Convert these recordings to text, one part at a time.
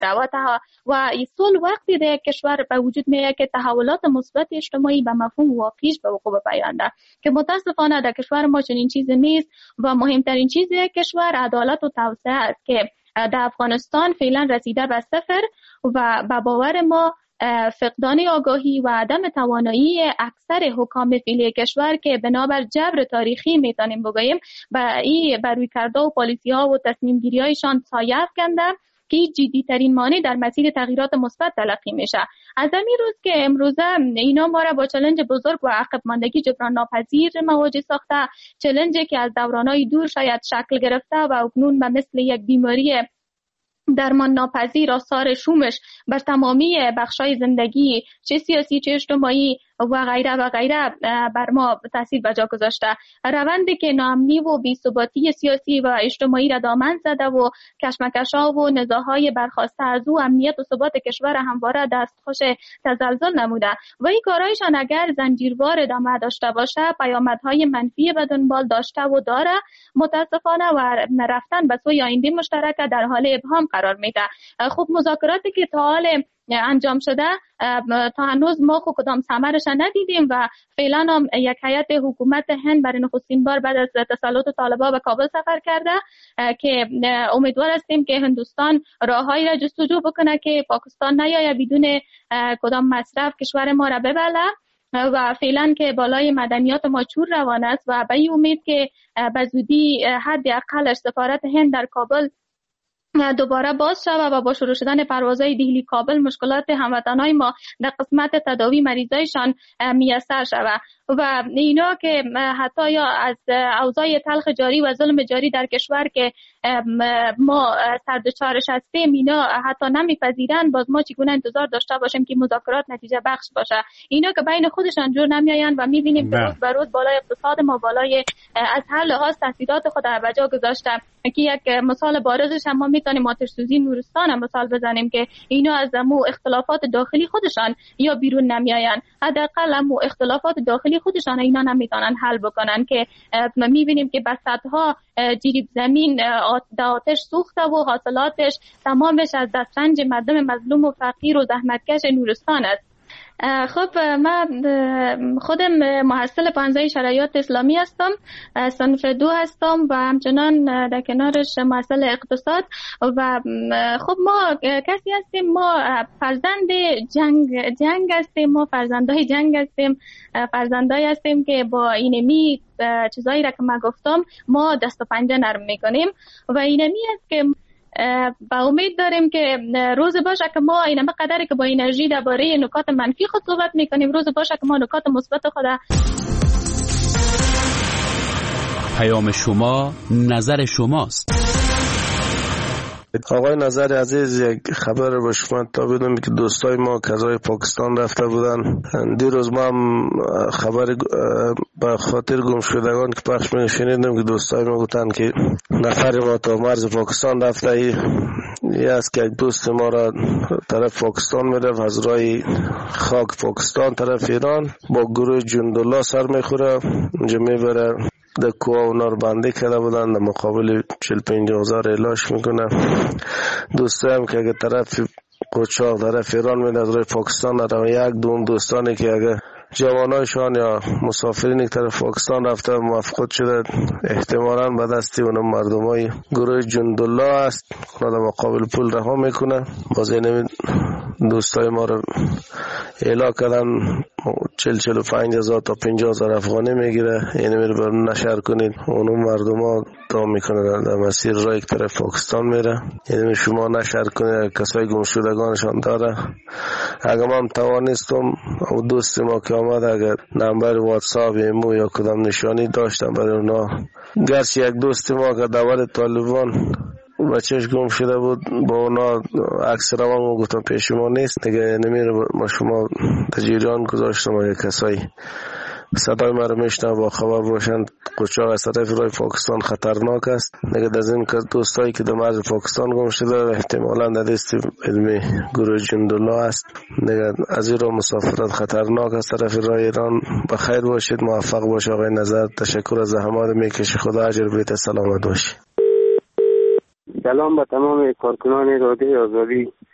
و صلح وقتی در کشور به وجود میاد که تحولات مثبت اجتماعی به مفهوم واقعیش به وقوع پیونده، که متاسفانه در کشور ما چنین چیزی نیست و مهمترین چیز کشور عدالت و توسعه است که در افغانستان فعلا رسیده به صفر و به باور ما فقدان آگاهی و عدم توانایی اکثر حکام فعلی کشور که بنابر جبر تاریخی میتونیم بگوییم بر رویکردها و پالیسی ها و تصمیم گیری هایشان سایه افکنده که جدی ترین مانع در مسیر تغییرات مثبت تلقی میشه. از همین روز که امروزه اینا ما را با چالش بزرگ و عقب ماندگی جبران ناپذیر مواجه ساخته، چالشی که از دورانهای دور شاید شکل گرفته و اکنون به مثل یک بیماری درمان ناپذیر آثار شومش بر تمامی بخشای زندگی چه سیاسی چه اجتماعی و غیره بر ما تاثیر بجا گذاشته. روندی که ناامنی و بی‌ثباتی سیاسی و اجتماعی را دامن زده و کشمکش‌ها و نزاع‌های برخاسته از او امنیت و ثبات کشور همواره دستخوش تزلزل نموده و این کارهایشان اگر زنجیروار ادامه داشته باشه پیامدهای منفی به دنبال داشته و داره متاسفانه و رفتن به سوی آینده مشترک در حال ابهام قرار میده. خب مذاکراتی که تا حال انجام شده تا هنوز ما خود کدام ثمرش ندیدیم و فعلا هم یک هیئت حکومت هند برای نخستین بار بعد از تسلط طالبان به کابل سفر کرده که امیدوار هستیم که هندوستان راههایی را جستجو بکنه که پاکستان نیاید بدون کدام مصرف کشور ما را ببله و فعلا که بالای مدنیات ما چور روان است و به این امید که به زودی حداقلش سفارت هند در کابل دوباره باز شود و با شروع شدن پروازهای دهلی کابل مشکلات هموطنای ما در قسمت تداوی مریضایشان میسر شود و اینا که حتی یا از اوضاع تلخ جاری و ظلم جاری در کشور که ما سردچارش هستیم اینا حتی نمیپذیرن، باز ما چگونه انتظار داشته باشیم که مذاکرات نتیجه بخش باشه؟ اینا که بین خودشان جور نمیآیند و میبینیم که روز به روز بالای اقتصاد ما بالای از هر لحاظ تاثیرات خود به جا گذاشته که یک مثال بارزش هم ما میتونیم آتش سوزی نورستان هم مثال بزنیم که اینا از مو اختلافات داخلی خودشان یا بیرون نمیآیند، حداقل مو اختلافات داخلی خودشان اینا نمیتونن حل بکنن که میبینیم که بساطها جریب زمین در آتش سوخته و حاصلاتش تمامش از دسترنج مردم مظلوم و فقیر و زحمتکش نورستان است. خب من خودم محصل پانزه شرایط اسلامی هستم، صنف 2 هستم و همچنان در کنارش محصل اقتصاد و خب ما کسی هستیم، ما فرزند جنگ هستیم، ما فرزندای جنگ هستیم، فرزندای هستیم که با اینمی چیزایی را که من گفتم ما دست و پنجه نرم میکنیم و اینمی است که با امید داریم که روز باشه که ما اینم قدری که با انرژی درباره نکات منفی خود صحبت میکنیم، روز باشه که ما نکات مثبت خود. پیام شما نظر شماست. آقای نظر عزیز، یک خبر با شما تا بدم که دوستای ما کذای پاکستان رفته بودن. دیروز ما هم خبر به خاطر گمشدگان که پخش میشنیدم که دوستای ما گفتن که نفر ما تا مرز پاکستان رفته. ای است که یک دوست ما را طرف پاکستان میرفت، از راه خاک پاکستان طرف ایران با گروه جندالله سر میخوره، اونجا میبره در کوه اونا رو بنده کرده بودن، در مقابل 45,000 اعلاش میکنه. دوسته هم که اگه طرف قوچاق طرف ایران میده از روی پاکستان رو، یک دوم دوستانی که اگه جوانایشان یا مسافرین که طرف پاکستان رفته موفقات شده احتمالاً به دستی اونم مردمای گروه جندالله است، اونا در مقابل پول رها میکنه. باز این دوستای ما رو اعلا کردن 40-45,000 تا 50,000 افغانی میگیره، اینو میره برون نشر کنید، اونو مردم ها تا میکنه در مسیر رای که طرف پاکستان میره، اینو شما نشر کنید، کسای گمشدگانشان داره. اگر من توانستم او دوست ما که آمد اگر نمبر واتساپ ایمو یا کدام نشانی داشتم برای اونا، گرچه یک دوست ما که دور طالبان بچهش گم شده بود با اونا عکس روان گفتم پیش ما نیست دیگه، نمیره ما شما تجریان گذاشتم. اگه کسایی صدای ما رو میشنن با خبر باشن قوچاق از طرف رای پاکستان خطرناک است دیگه. از این که دوستایی که در مرز پاکستان گم شده احتمالاً در دست علمی گروه جندالله است دیگه، از این راه مسافرت خطرناک است طرف رای ایران. بخیر باشید، موفق باشید آقای نظر، تشکر از زحمات میکشی، خدا اجر بده، سلامت باشی. سلام به تمام کارکنان رادیو آزادی.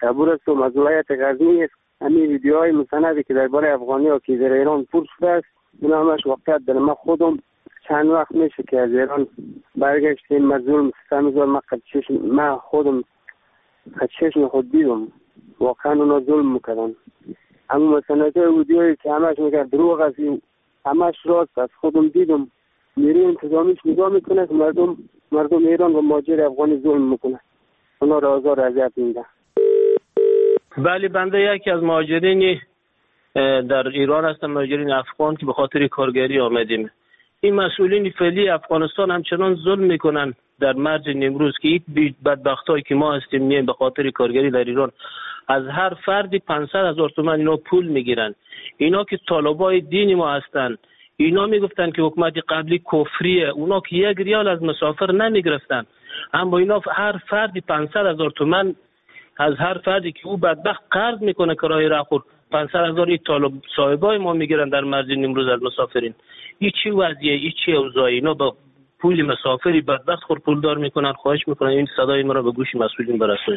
عبور هستم از ولایت غزنی. همین ویدیوهای مستندی که درباره افغانی‌ها که در ایران پول شده است، اینا همش واقعیت داره. من خودم چند وقت میشه که از ایران برگشتیم، من ظلم ستم من خودم خدشش خود دیدم، واقعا اونا ظلم میکردن. اما مستندهای ویدیویی که همش میگه دروغ است، همش راست است. خودم دیدم نیروی انتظامیش نگاه میکنه که مردم ایران و مهاجر افغانی ظلم میکنه، اونا را آزار اذیت میده. بله، بنده یکی از مهاجرین در ایران هستم، مهاجرین افغان که به خاطر کارگری آمدیم. این مسئولین فعلی افغانستان همچنان ظلم میکنن در مرج نیمروز که این بدبختایی که ما هستیم میایم به خاطر کارگری در ایران از هر فردی 500,000 تومان اینا پول میگیرن. اینا که طالبای دین ما هستن، اینا میگفتن که حکومت قبلی کفریه، اونا که 1 ریال از مسافر نمیگرفتن، اما اینا هر فردی 500,000 تومان از هر فردی که او بدبخت قرض میکنه کرایه راهخور 500,000 این طالب صاحبای ما میگیرن در مرج نیمروز از مسافرین. این چی وضعیه؟ این چی اوضاعی؟ اینا با پول مسافری بدبخت خور پولدار میکنن. خواهش میکنن این صدای ما را به گوش مسئولین برسونید.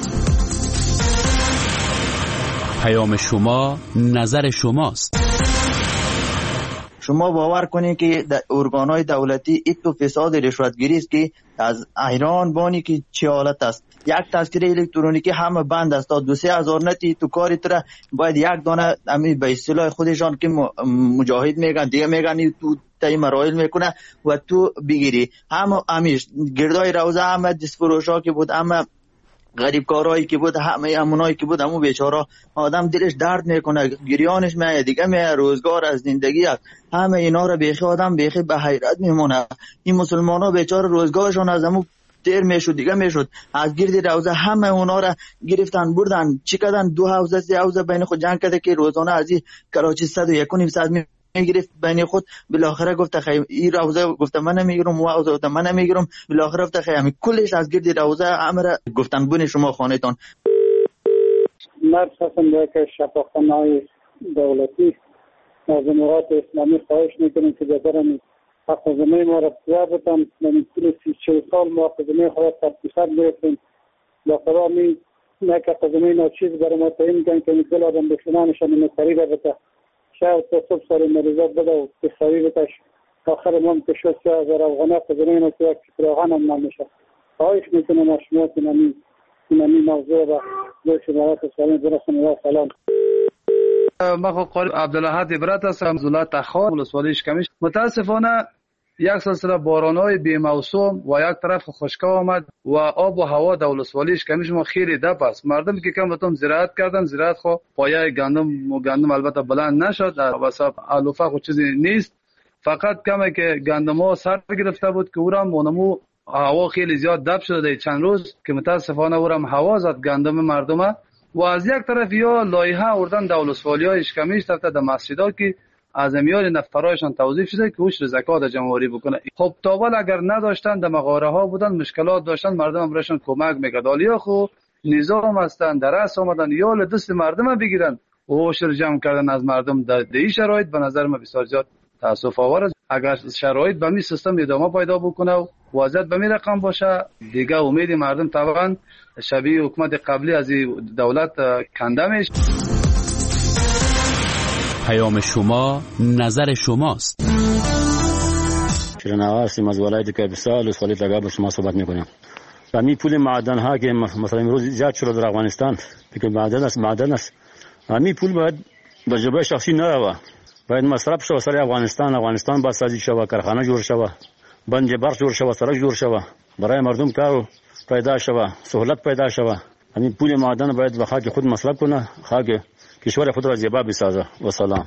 پیام شما نظر شماست. شما باور کنید که ارگان‌های دولتی ایتو فساد رشوتگیری است که از ایران بانی که چه حالت است. یک تذکره الکترونیکی همه بند است تا 2-3 هزار نتی تو کاری تره باید یک دانه امی به اصطلاح خودشان که مجاهد میگن دیگه میگن تو تای مراحل میکنه و تو بگیری. همه امیش گردای روزه همه دستفروشا که بود، همه غریب کارهایی که بود، همه امونایی که بود، همون بیچاره آدم دلش درد میکنه، گریانش میاد دیگه، روزگار از زندگی است. همه اینا رو بیخی آدم بیخی به حیرت میمونه. این مسلمانا بیچاره روزگارشون از همون دیر میشد دیگه میشد. از گرد روزه همه اونا را گرفتن بردن چی کردن، 2 حوزه 3 حوزه بین خود جنگ کرده که روزانه از این کراچی 101.5 میگرفت بین خود. بالاخره گفت خیر این روزه گفت من نمیگیرم و حوزه گفت من نمیگیرم. بالاخره گفت خیر همین کلش از گرد روزه امر گفتن بون شما خانهتون. مرد هستم که شفاخانه‌های دولتی از امارات اسلامی خواهش میکنیم که ببرن حق زمین ما را بسیار بتن. من طول 30-40 سال ما حق زمین خواهد تبتیخت گرفتیم. باقرا می نکه حق زمین ها چیز برای ما تعیین میکنن که میکل آدم بشنانشان مستری را بته شاید تا صبح سال مریضات بده و بخوایی بتش آخر ما متشد 3,000 افغانه حق زمین ها که یک فراغان هم نمیشه. خواهش میکنم از شما که نمی موضوع را به شمارات اسلامی برسن و سلام. من قاری عبدالحد عبرت هستم از ولایت تخار ولسوالی اشکمیش. متاسفانه یک سلسله باران‌های بی‌موسوم و یک طرف خشکی آمد و آب و هوا در ولسوالی اشکمیش ما خیلی دپ است. مردم که کم بتون زراعت کردن، زراعت خو پایه گندم البته بلند نشد، واسه علوفه خو چیزی نیست، فقط کمی که گندم‌ها سر گرفته بود که اورم مونمو هوا خیلی زیاد دپ شده چند روز که متاسفانه اورم هوا زد گندم مردم. و از یک طرف یا لایحه آوردن در ولسوالی‌های اشکمیش طرف در مسجدها که از میان نفرایشان توظیف شده که عشر زکات جمع‌آوری بکنه. خب تاول اگر نداشتن در مغاره‌ها بودن، مشکلات داشتن، مردم براشون کمک میکرد. حالا خو نظام هستن درس آمدن یا دست مردم بگیرن و عشر جمع کردن از مردم در این شرایط به نظر من بسیار زیاد تاسف آور است. اگر شرایط به این سیستم ادامه پیدا بکنه و وضعیت به این رقم باشه دیگه امید مردم طبعا شبیه حکومت قبلی از دولت کنده میشه. پیام شما نظر شماست. شیرنوار هستیم از ولایت کیپیسا ولسوالی تگاه با شما صحبت میکنیم. و می پول معدن ها که مثلا امروز زیاد شده در افغانستان که معدن است می پول باید به جبهه شخصی نروه، باید مصرف شود سر افغانستان باید سازی شود، کارخانه جور شود، بند برق جور شود، سرک جور شود، برای مردم کار پیدا شود، سهولت پیدا شود. همین پول معدن باید به خاک خود مصرف کنه، خاک کشور خود را زیبا بسازه. و سلام.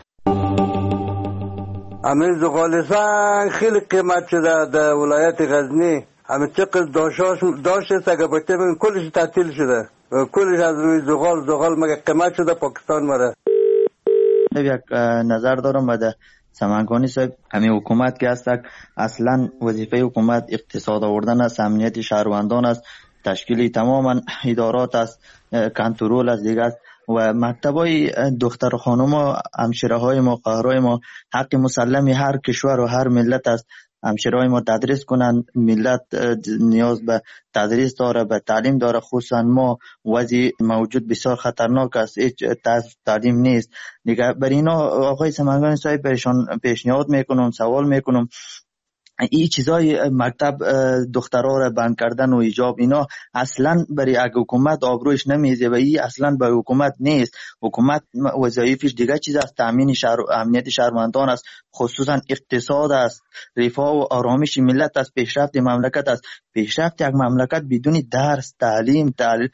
همین زغالستان خیلی قیمت شده در ولایت غزنی. همین چقدر داشته سگه بچه بگن کلش تعطیل شده، کلش از روی زغال مگه قیمت شده پاکستان مره. یک نظر دارم بده سمنگانی صاحب، همین حکومت که هست اصلا وظیفه حکومت اقتصاد آوردن است، امنیت شهروندان است، تشکیل تماما ادارات است، کنترل است دیگه است. و مکتبای دختر خانم و همشیره های ما، قهرهای ما حق مسلمی هر کشور و هر ملت است. همشیرهای ما تدریس کنن. ملت نیاز به تدریس داره، به تعلیم داره. خصوصا ما وضع موجود بسیار خطرناک است، هیچ تعلیم نیست دیگه. بر اینا آقای سمنگانی صاحب پیشنهاد میکنم، سوال میکنم، این چیزای مکتب دخترها را بند کردن و حجاب اینا اصلا برای یک حکومت آبروش نمیزه و این اصلا به حکومت نیست. حکومت وظایفش دیگه چیز است، تامین امنیت شهروندان است، خصوصا اقتصاد است، رفاه و آرامش ملت است، پیشرفت مملکت است. پیشرفت یک مملکت بدون درس، تعلیم،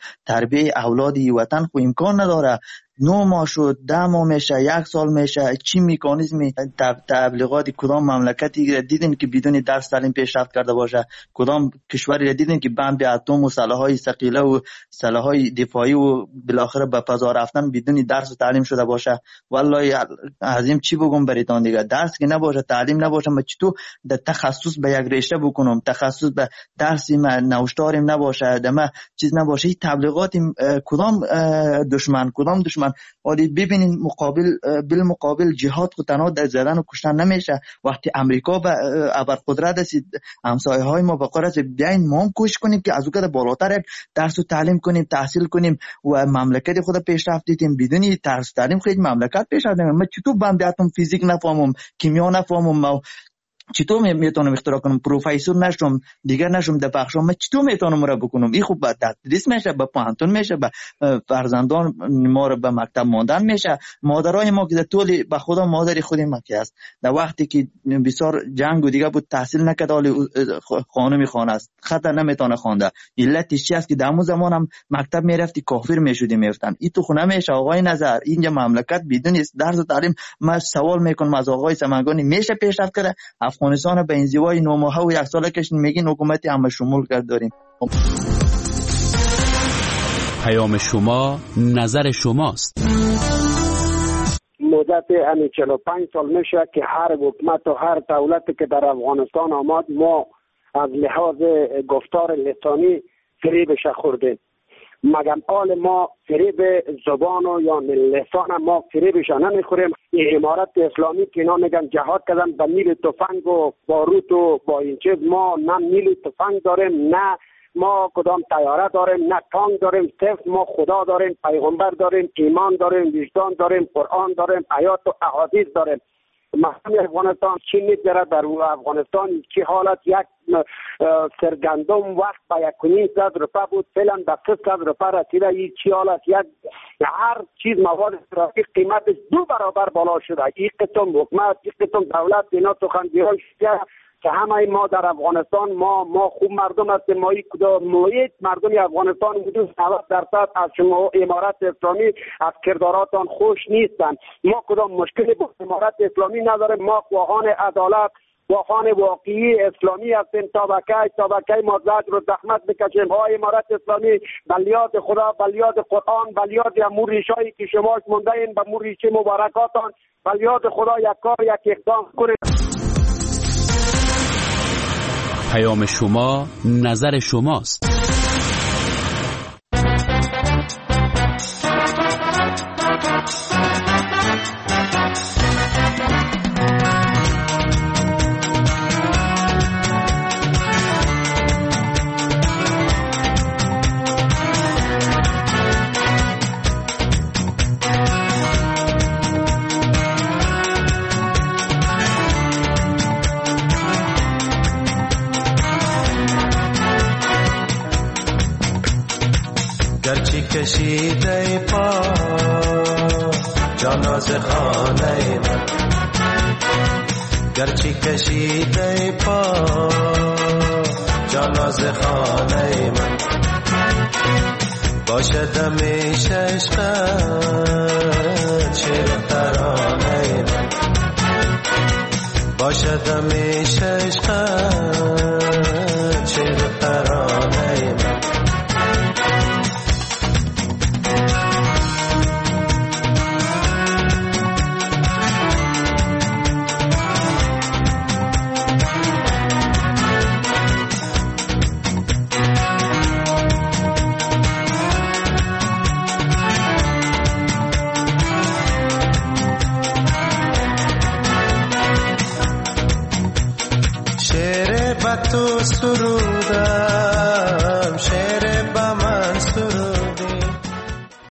تربیه اولاد وطن خو امکان نداره. 9 ماه شد، 10 ماه میشه، 1 سال میشه، چی میکانیزمی تبلیغات کدام مملکتی دیدین که بدون درس تعلیم پیشرفت کرده باشه؟ کدام کشوری دیدین که بمب اتم و سلاح‌های ثقیله و سلاح‌های دفاعی و بالاخره به فضا رفتن بدون درس و تعلیم شده باشه؟ والله عظیم چی بگم براتون دیگه، درس که نباشه، تعلیم نباشه، من چطور در تخصص به یک رشته بکنم، تخصص به درسی نوشتارم نباشه، دم چیز نباشه. این تبلیغات کدام دشمن ولی ببینین بالمقابل جهاد خود تنها در زدن و کشتن نمیشه. وقتی امریکا به ابرقدرت است، همسایه های ما به قدرت بیاین ما هم کوشش کنیم که از اون بالاتر درس و تعلیم کنیم، تحصیل کنیم و مملکت خود پیشرفت دیدیم. بدون درس و تعلیم خیلی مملکت پیشرفت نمیکنه. من چطور بمب اتم فیزیک نفهمم، کیمیا نفهمم، چطور میتونم اختراع کنم؟ پروفسور نشم، دیگر نشم در بخشم، من چطور میتونم را بکنم؟ این خوب به تدریس میشه، به پانتون میشه، به فرزندان ما را به مکتب ماندن میشه. مادرای ما که طول به خدا مادر خودی مکه است، در وقتی که بسیار جنگ و دیگه بود تحصیل نکرد، حالی خانمی خانه است، خط نمیتونه خوانده. علتش چی است که در اون زمان هم مکتب میرفتی کافر میشدی میفتن. این تو خونه میشه. آقای نظر اینجا مملکت بدون درس و تعلیم، من سوال میکنم از آقای سمنگانی میشه پیشرفت کرده؟ افغانستان به انزوای 9 ماهه و 1 ساله کشن میگین حکومتی همه شمول کرد داریم. پیام شما نظر شماست. مدت 45 سال میشه که هر حکومت و هر دولتی که در افغانستان آمد ما از لحاظ گفتار لسانی فریبش خوردیم. مگم حال ما فریب زبان و یا لسان ما فریبش نمیخوریم. این امارت اسلامی که اینا میگن جهاد کردن با نیل تفنگ و باروت و با این چیز، ما نه نیل تفنگ داریم، نه ما کدام طیاره داریم، نه تانک داریم. صرف ما خدا داریم، پیغمبر داریم، ایمان داریم، وجدان داریم، قرآن داریم، آیات و احادیث داریم. مردم افغانستان چی میگذره در افغانستان؟ چی حالت؟ یک سرگندم وقت با 1,500 روپیه بود، فعلا به 300 روپیه رسیده. این چی حالت؟ هر چیز مواد ترافیک قیمتش 2 برابر بالا شده. این قسم حکومت، این قسم دولت اینا سخنگویان شده که همه ما در افغانستان ما خوب مردم هستیم. ما یک محیط مردم افغانستان حدود 90% از شما امارت اسلامی از کرداراتان خوش نیستند. ما کدام مشکلی با امارت اسلامی نداریم. ما خواهان عدالت، خواهان واقعی اسلامی هستیم. طبقه ما زجر و زحمت بکشیم. های امارت اسلامی بلیاد خدا، بلیاد قرآن، بلیاد امور ریشایی که شما مونده این به امور ریشه مبارکاتان، بلیاد خدا یک کار یک اقدام کنید. پیام شما نظر شماست. کشیده پا جان از خانه من، گرچه کشیده پا جان از خانه من، باشد همیشه عشقت شعر ترانه من، باشد همیشه عشقت